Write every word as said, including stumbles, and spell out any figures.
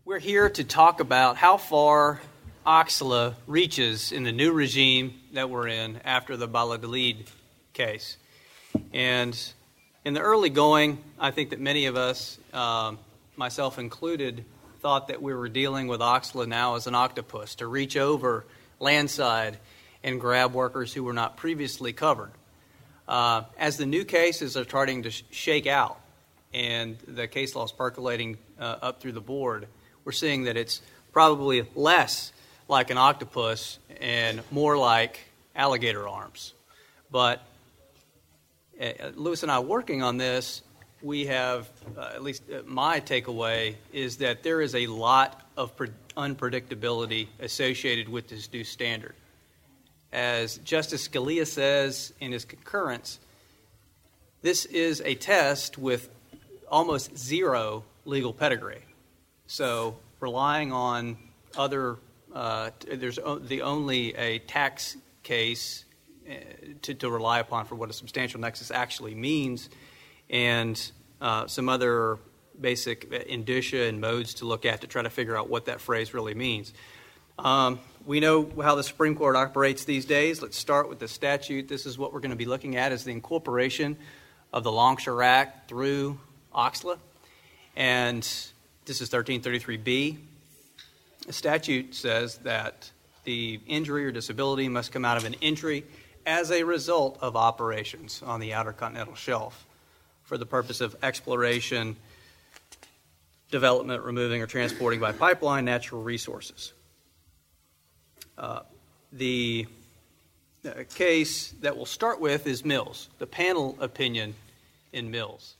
We're here to talk about how far Oxala reaches in the new regime that we're in after the Valladolid case. And in the early going, I think that many of us, um, myself included, thought that we were dealing with Oxala now as an octopus, to reach over landside and grab workers who were not previously covered. Uh, as the new cases are starting to sh- shake out and the case law is percolating uh, up through the board, we're seeing that it's probably less like an octopus and more like alligator arms. But uh, Lewis and I working on this, we have, uh, at least my takeaway, is that there is a lot of pre- unpredictability associated with this new standard. As Justice Scalia says in his concurrence, this is a test with almost zero legal pedigree. So relying on other, uh, there's the only a tax case uh, to, to rely upon for what a substantial nexus actually means, and uh, some other basic indicia and modes to look at to try to figure out what that phrase really means. Um, we know how the Supreme Court operates these days. Let's start with the statute. This is what we're going to be looking at, is the incorporation of the Longshore Act through Oxala. And this is thirteen thirty-three B. The statute says that the injury or disability must come out of an injury as a result of operations on the Outer Continental Shelf for the purpose of exploration, development, removing, or transporting by pipeline natural resources. Uh, the uh, case that we'll start with is Mills, the panel opinion in Mills.